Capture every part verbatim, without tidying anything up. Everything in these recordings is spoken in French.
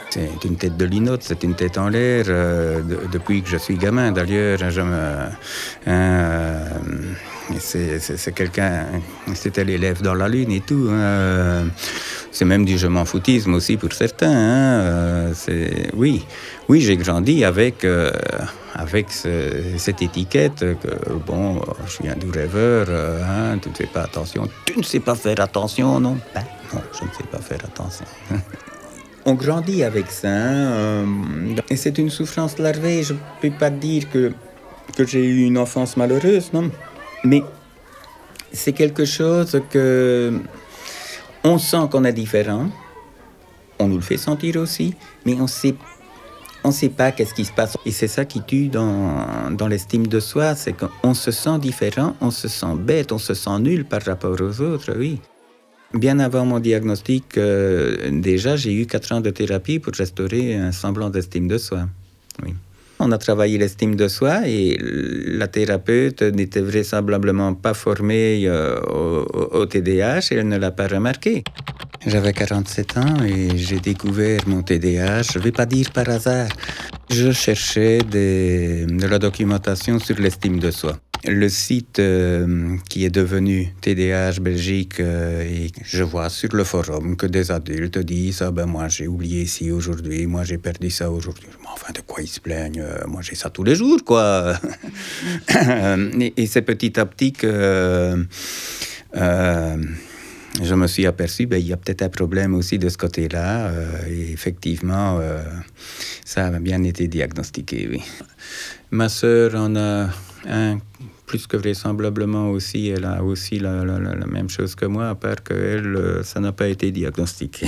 C'est une tête de linotte, c'est une tête en l'air. Euh, de, depuis que je suis gamin, d'ailleurs, je me, euh, c'est, c'est, c'est quelqu'un, c'était l'élève dans la lune et tout. Hein. C'est même du je m'en foutisme aussi pour certains. Hein. C'est, oui, oui, j'ai grandi avec, euh, avec ce, cette étiquette que, bon, je suis un doux rêveur, euh, hein, tu ne fais pas attention. Tu ne sais pas faire attention, non? Ben, non, je ne sais pas faire attention. On grandit avec ça, hein, euh, et c'est une souffrance larvée. Je ne peux pas dire que, que j'ai eu une enfance malheureuse, non. Mais c'est quelque chose que on sent qu'on est différent, on nous le fait sentir aussi, mais on sait, on sait pas qu'est-ce qui se passe. Et c'est ça qui tue dans, dans l'estime de soi, c'est qu'on se sent différent, on se sent bête, on se sent nul par rapport aux autres, oui. Bien avant mon diagnostic, euh, déjà, j'ai eu quatre ans de thérapie pour restaurer un semblant d'estime de soi. Oui. On a travaillé l'estime de soi et la thérapeute n'était vraisemblablement pas formée euh, au, au T D A H et elle ne l'a pas remarqué. J'avais quarante-sept ans et j'ai découvert mon T D A H, je ne vais pas dire par hasard. Je cherchais des, de la documentation sur l'estime de soi. Le site euh, qui est devenu T D A H Belgique, euh, et je vois sur le forum que des adultes disent « Ah ben moi j'ai oublié ci aujourd'hui, moi j'ai perdu ça aujourd'hui. » Mais enfin de quoi ils se plaignent? Moi j'ai ça tous les jours, quoi. et, et c'est petit à petit que euh, euh, je me suis aperçu qu'il ben, y a peut-être un problème aussi de ce côté-là. Euh, et effectivement, euh, ça a bien été diagnostiqué, oui. Ma sœur en a un, plus que vraisemblablement aussi, elle a aussi la, la, la, la même chose que moi, à part qu'elle, ça n'a pas été diagnostiqué.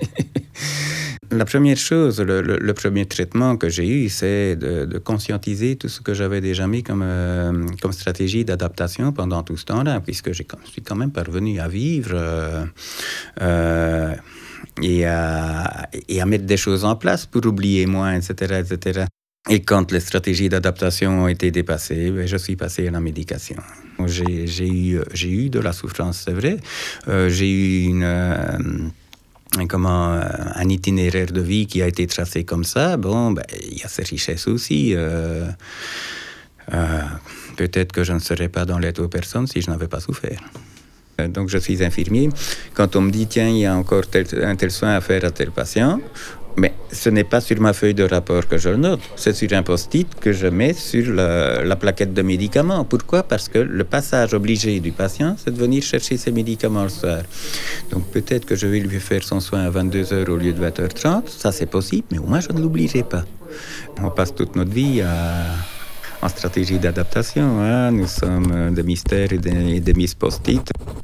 La première chose, le, le, le premier traitement que j'ai eu, c'est de, de conscientiser tout ce que j'avais déjà mis comme, euh, comme stratégie d'adaptation pendant tout ce temps-là, puisque je suis quand même parvenu à vivre euh, euh, et, à, et à mettre des choses en place pour oublier moins, et cetera, et cetera. Et quand les stratégies d'adaptation ont été dépassées, ben, je suis passé à la médication. J'ai, j'ai, eu, j'ai eu de la souffrance, c'est vrai. Euh, j'ai eu une... Euh, comment un itinéraire de vie qui a été tracé comme ça, bon, ben, il y a ses richesses aussi. Euh, euh, peut-être que je ne serais pas dans l'aide aux personnes si je n'avais pas souffert. Donc je suis infirmier. Quand on me dit, tiens, il y a encore tel, un tel soin à faire à tel patient, mais ce n'est pas sur ma feuille de rapport que je le note, c'est sur un post-it que je mets sur la, la plaquette de médicaments. Pourquoi? Parce que le passage obligé du patient, c'est de venir chercher ses médicaments le soir. Donc peut-être que je vais lui faire son soin à vingt-deux heures au lieu de vingt heures trente, ça c'est possible, mais au moins je ne l'oublierai pas. On passe toute notre vie à... en stratégie d'adaptation, hein. Nous sommes des mystères et des, et des miss post-it.